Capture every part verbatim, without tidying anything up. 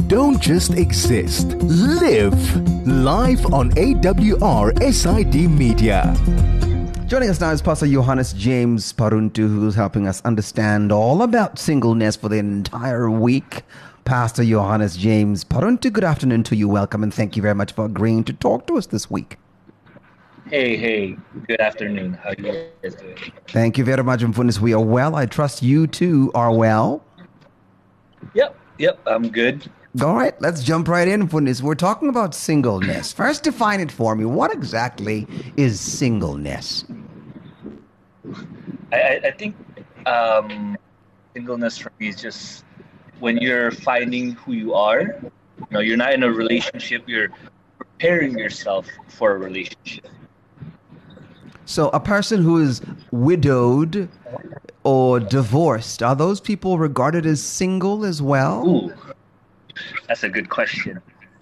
Don't just exist, live. Live on A W R S I D Media. Joining us now is Pastor Johannes James Paruntu, who's helping us understand all about singleness for the entire week. Pastor Johannes James Paruntu, good afternoon to you. Welcome, and thank you very much for agreeing to talk to us this week. Hey, hey, good afternoon. How are you guys doing? Thank you very much, Mfunis. We are well. I trust you too are well. Yep, yep, I'm good. All right, let's jump right in, Mfunis. We're talking about singleness. First, define it for me. What exactly is singleness? I, I think um, singleness for me is just when you're finding who you are. You know, you're not in a relationship. You're preparing yourself for a relationship. So a person who is widowed or divorced, are those people regarded as single as well? Ooh, that's a good question.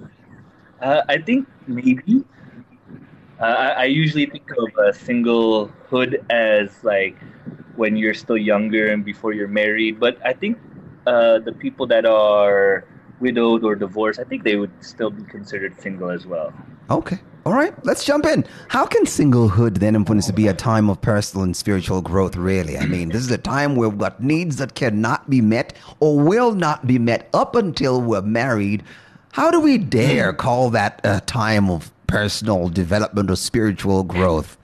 Uh, I think maybe. Uh, I, I usually think of uh, singlehood as like when you're still younger and before you're married. But I think uh, the people that are widowed or divorced, I think they would still be considered single as well. Okay. All right. Let's jump in. How can singlehood then influence to be a time of personal and spiritual growth, really? I mean, this is a time where we've got needs that cannot be met or will not be met up until we're married. How do we dare call that a time of personal development or spiritual growth?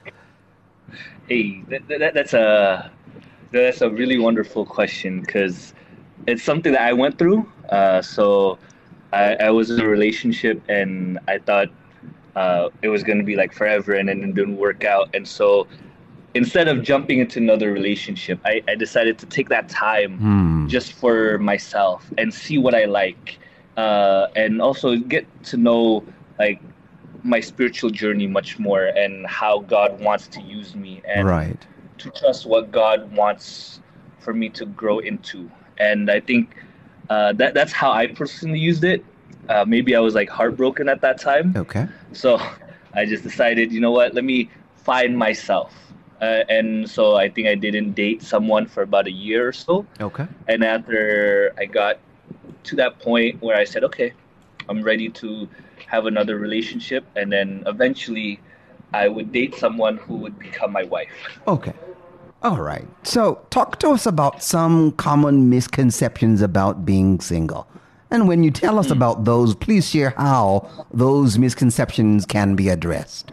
Hey, that, that, that's a that's a really wonderful question because it's something that I went through. Uh, so I, I was in a relationship and I thought uh, it was going to be like forever, and then it didn't work out. And so instead of jumping into another relationship, I, I decided to take that time Hmm. just for myself and see what I like, uh, and also get to know like my spiritual journey much more and how God wants to use me, and Right. to trust what God wants for me to grow into. And I think uh, that that's how I personally used it. Uh, maybe I was like heartbroken at that time. Okay. So I just decided, you know what, let me find myself. Uh, and so I think I didn't date someone for about a year or so. Okay. And after I got to that point where I said, okay, I'm ready to have another relationship, and then eventually I would date someone who would become my wife. Okay. All right. So talk to us about some common misconceptions about being single. And when you tell us about those, please share how those misconceptions can be addressed.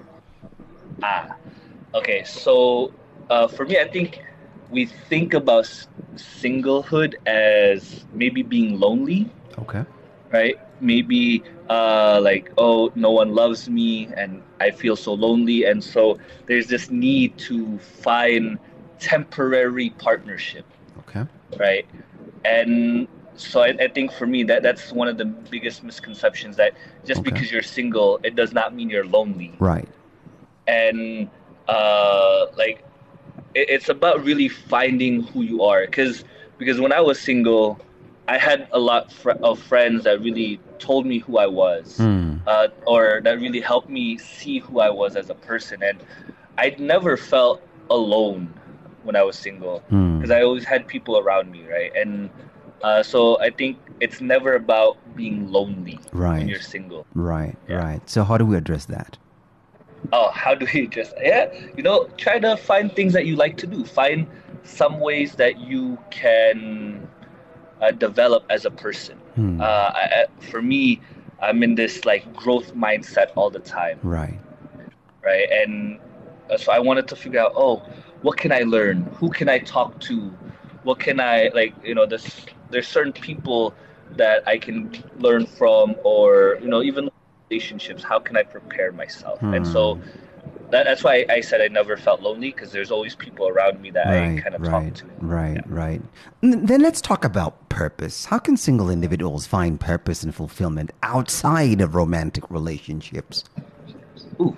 Ah, okay. So uh, for me, I think we think about s- singlehood as maybe being lonely, Okay. right? Maybe uh, like, oh, no one loves me and I feel so lonely. And so there's this need to find temporary partnership, Okay. right? And so I, I think for me that that's one of the biggest misconceptions, that just Okay. because you're single, it does not mean you're lonely. Right. And uh, like it, it's about really finding who you are, because because when I was single, I had a lot fr- of friends that really told me who I was, Hmm. uh, or that really helped me see who I was as a person. And I never felt alone when I was single, Hmm. because I always had people around me, right? And uh, so I think it's never about being lonely Right. when you're single. Right. Yeah. Right. So how do we address that? Oh, how do we just, yeah, you know, try to find things that you like to do. Find some ways that you can uh, develop as a person. Hmm. Uh, I, I- for me, I'm in this like growth mindset all the time, Right. right? And uh, so I wanted to figure out, oh, what can I learn? Who can I talk to? What can I, like, you know, there's there's certain people that I can learn from, or you know, even relationships. How can I prepare myself? And so Hmm. that, that's why I said I never felt lonely, because there's always people around me that I Right. kind of Right. talk to. Right. Yeah. Right. N- Then let's talk about purpose. How can single individuals find purpose and fulfillment outside of romantic relationships? Ooh,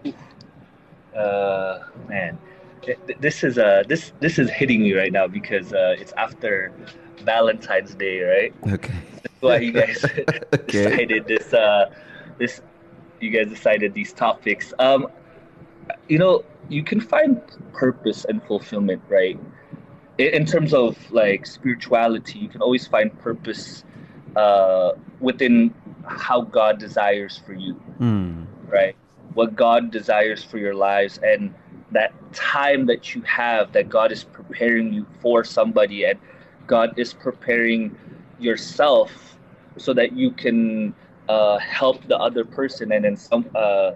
uh, man, Th- th- this is uh this this is hitting me right now because uh, it's after Valentine's Day, right? Okay. That's why you guys Okay. decided this uh this you guys decided these topics. Um, you know, you can find purpose and fulfillment, right? In, in terms of like spirituality, you can always find purpose uh, within how God desires for you, Mm. right? What God desires for your lives, and that time that you have, that God is preparing you for somebody, and God is preparing yourself so that you can uh, help the other person. And then some, uh,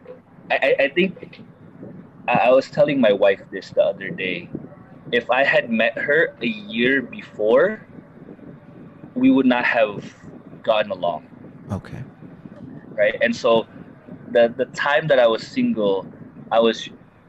I, I think I, I was telling my wife this the other day. If I had met her a year before, we would not have gotten along, Okay. right? And so the the time that I was single, I was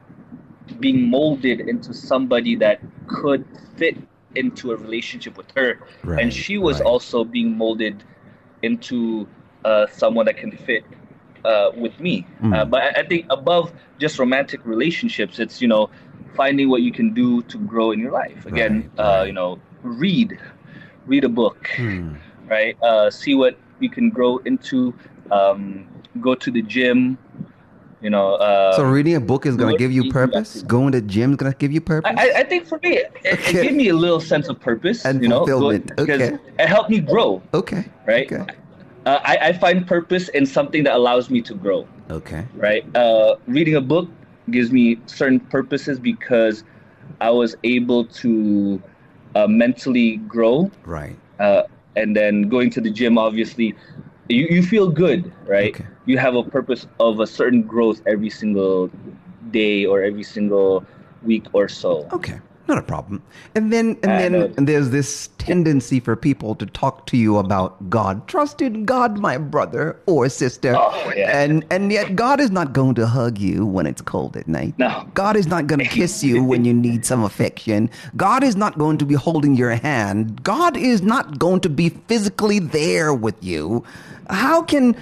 being molded into somebody that could fit into a relationship with her, Right, and she was right. also being molded into uh, someone that can fit uh, with me. Mm. Uh, but I, I think above just romantic relationships, it's, you know, finding what you can do to grow in your life. Again, Right, uh, right. you know, read, read a book, Mm. right? Uh, see what you can grow into. Um, go to the gym. You know. Uh, So reading a book is going to good give you eating purpose? activities. Going to the gym is going to give you purpose? I, I- I think for me, it, it Okay. gave me a little sense of purpose, And you know, fulfillment. because Okay. it helped me grow, Okay. right? Okay. Uh, I, I find purpose in something that allows me to grow, Okay. right? Uh, reading a book gives me certain purposes because I was able to uh, mentally grow, Right. uh, and then going to the gym, obviously, you, you feel good, right? Okay. You have a purpose of a certain growth every single day or every single week or so. Okay. Not a problem. And then and I then know. and there's this tendency for people to talk to you about God. Trust in God, my brother or sister. Oh, yeah. And and yet God is not going to hug you when it's cold at night. No. God is not going to kiss you when you need some affection. God is not going to be holding your hand. God is not going to be physically there with you. How can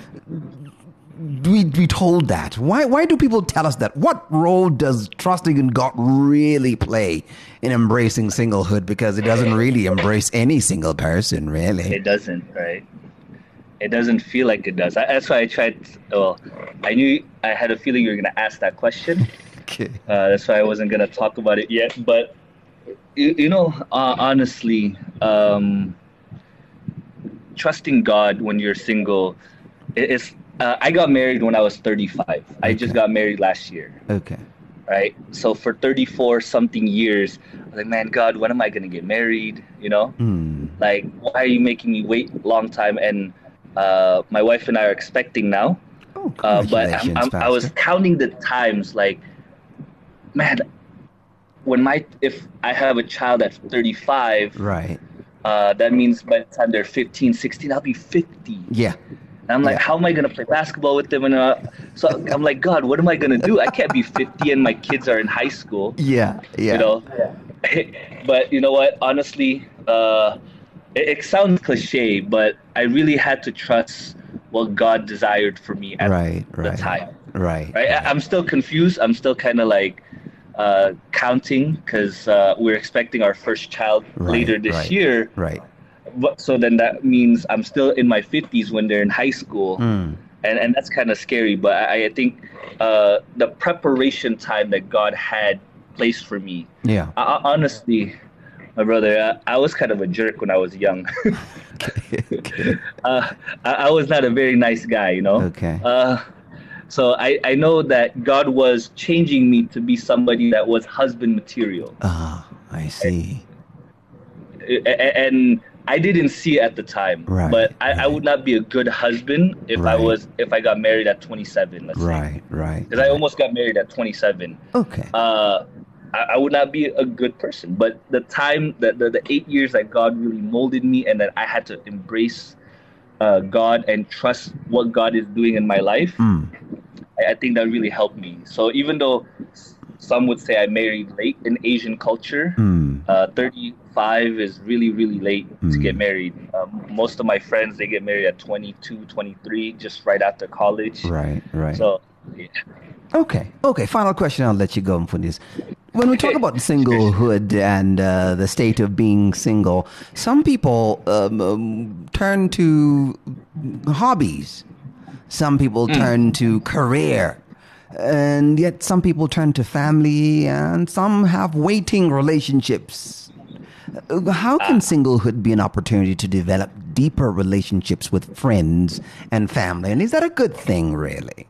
we be told that? Why why do people tell us that? What role does trusting in God really play in embracing singlehood? Because it doesn't really embrace any single person, really. It doesn't, right? It doesn't feel like it does. I, that's why I tried. Well, I knew I had a feeling you were going to ask that question. Okay. Uh, that's why I wasn't going to talk about it yet. But you, you know, uh, honestly, um, trusting God when you're single, it, it's. Uh, I got married when I was thirty-five. I just Okay. got married last year, Okay. right? So for thirty-four something years, I was like, man, God, when am I going to get married? You know? Hmm. Like, why are you making me wait a long time? And uh, my wife and I are expecting now. Oh, Uh, but I'm, congratulations, I'm, I was Pastor. counting the times, like, man, when my if I have a child at thirty-five, Right. uh, that means by the time they're fifteen, sixteen, I'll be fifty. Yeah. And I'm like, Yeah. how am I gonna play basketball with them? And uh, so I'm like, God, what am I gonna do? I can't be fifty and my kids are in high school. Yeah. Yeah. You know, but you know what? Honestly, uh, it, it sounds cliche, but I really had to trust what God desired for me at Right. the Right. time. Right. Right? I, I'm still confused. I'm still kind of like uh, counting because uh, we're expecting our first child Right, later this right. year. Right. But, so then that means I'm still in my fifties when they're in high school. Hmm. And, and that's kind of scary. But I, I think uh, the preparation time that God had placed for me, Yeah. I, I- honestly, my brother, uh, I was kind of a jerk when I was young. Okay. uh, I, I was not a very nice guy, you know. Okay. Uh, so I, I know that God was changing me to be somebody that was husband material, Ah, I see. A- a- and I didn't see it at the time. Right, But I, I right. would not be a good husband if I Right. was if I got married at twenty-seven. Let's say, Right. Right. because I almost got married at twenty-seven. Okay. Uh, I, I would not be a good person. But the time, the, the, the eight years that God really molded me and that I had to embrace uh, God and trust what God is doing in my life, Hmm. I, I think that really helped me. So even though s- some would say I married late in Asian culture, Hmm. uh, thirty-five is really, really late to get Mm. married. Um, most of my friends, they get married at twenty-two, twenty-three, just right after college. Right. Right. So, yeah. Okay. Okay. Final question. I'll let you go for this. When we talk Okay. about singlehood and uh, the state of being single, some people um, um, turn to hobbies. Some people turn to career. And yet some people turn to family and some have waiting relationships. Uh, How can singlehood be an opportunity to develop deeper relationships with friends and family? And is that a good thing, really?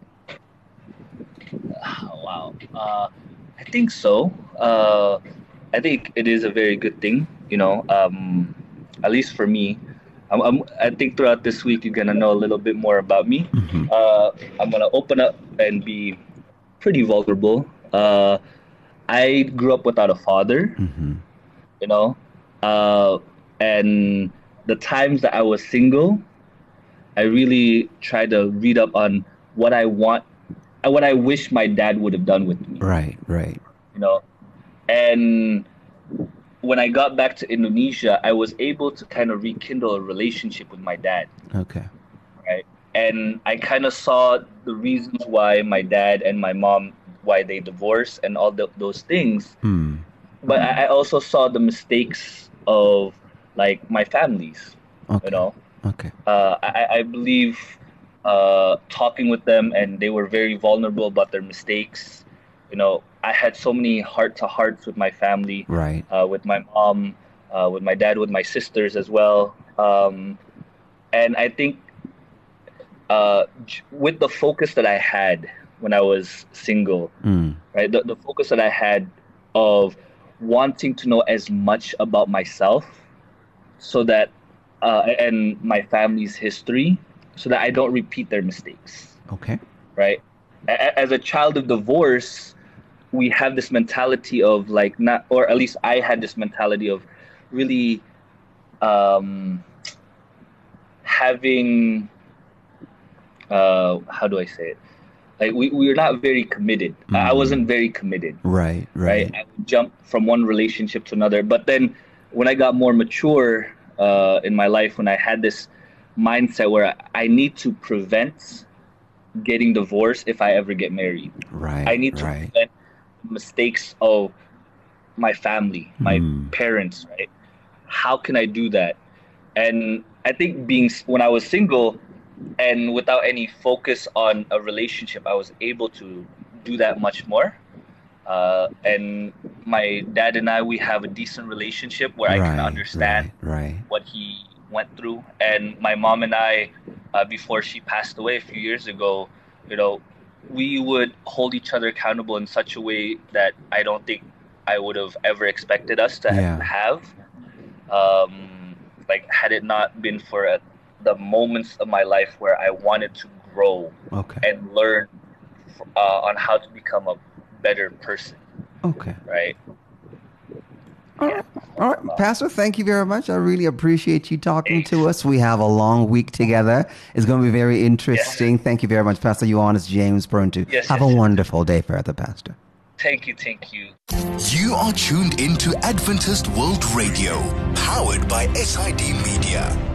Wow. Uh, I think so. Uh, I think it is a very good thing, you know, um, at least for me. I'm, I'm, I think throughout this week, you're going to know a little bit more about me. Mm-hmm. Uh, I'm going to open up and be pretty vulnerable. Uh, I grew up without a father, Mm-hmm. you know, uh, and the times that I was single, I really tried to read up on what I want, uh, what I wish my dad would have done with me, Right, right. you know. And when I got back to Indonesia, I was able to kind of rekindle a relationship with my dad, Okay. right? And I kind of saw the reasons why my dad and my mom, why they divorced and all the, those things. Hmm. But I I also saw the mistakes of like my families, Okay. you know. Okay. Uh, I, I believe uh, talking with them, and they were very vulnerable about their mistakes. You know, I had so many heart to hearts with my family, Right. uh, with my mom, uh, with my dad, with my sisters as well. Um, and I think uh, j- with the focus that I had when I was single, Mm. right, the, the focus that I had of wanting to know as much about myself, so that uh, and my family's history, so that I don't repeat their mistakes, Okay. right? A- a- As a child of divorce, we have this mentality of like not, or at least I had this mentality of really um, having, uh, how do I say it? Like we, we were not very committed. I I Mhm. wasn't very committed, Right, right? right. I would jump from one relationship to another. But then when I got more mature uh, in my life, when I had this mindset where I, I need to prevent getting divorced if I ever get married. Right. I need to right. prevent mistakes of my family, my Mm. parents, right? How can I do that? And I think being when I was single and without any focus on a relationship, I was able to do that much more. Uh, and my dad and I, we have a decent relationship where I can Right, understand right, right. what he went through. And my mom and I, uh, before she passed away a few years ago, you know, we would hold each other accountable in such a way that I don't think I would have ever expected us to Yeah. have. Um, like, had it not been for uh the moments of my life where I wanted to grow Okay. and learn uh, on how to become a better person, Okay. right? All right. All right. Pastor, thank you very much. I really appreciate you talking to us. We have a long week together. It's going to be very interesting. Thank you very much, Pastor Ioannis James Bruntu. Yes, have yes, a yes. wonderful day further, Pastor. Thank you, thank you. You are tuned into Adventist World Radio, powered by S I D Media.